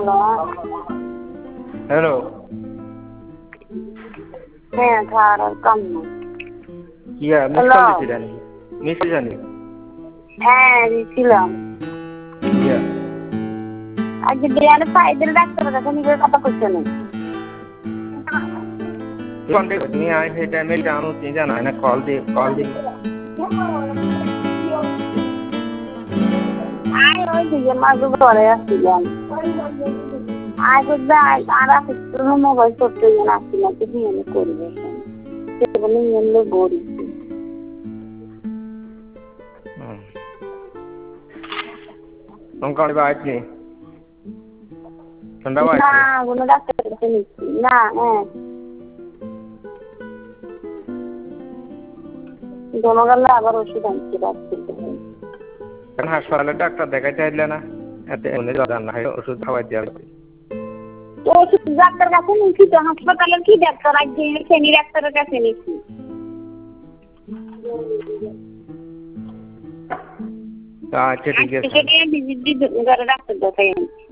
Hello. হ্যাঁ খাওয়ার কম না। ইয়া মিস কল দিছিলেন? মিস জানি। হ্যাঁ দিছিলাম। ইয়া আজকে বিয়ানে ফাইদের ডাক্তারের কাছে নিজের কথা কইছে না। কন্টাক্ট তুমি আই সেই টাইমে জানো তুমি জানা না কল দি আই ওই দিকে মাঝে ঘরে আসছিলাম। আজ আর আসতে মোবাইল করতে আসছিলাম তো বিয়ানে করবে সেগুলো নিয়ে বড়ি কোন বাইতে ঠান্ডা বাইতে না কোনো ডাক্তারের কাছে নিচ্ছি না। হ্যাঁ জমা আবার ওষুধ আনছি রাখছি। এখন হাসপাতালে ডাক্তার দেখাইতে আইলে না এতে উনি জান না ওষুধ খাওয়াই দিয়া ওষুধ ডাক্তার কাছে নিচ্ছি তো হাসপাতালের কি ডাক্তার আজকে শনি ডাক্তারের কাছে নিচ্ছি। আচ্ছা ঠিক আছে ভিজিট দিয়ে ডাক্তার দেখাই আনছি।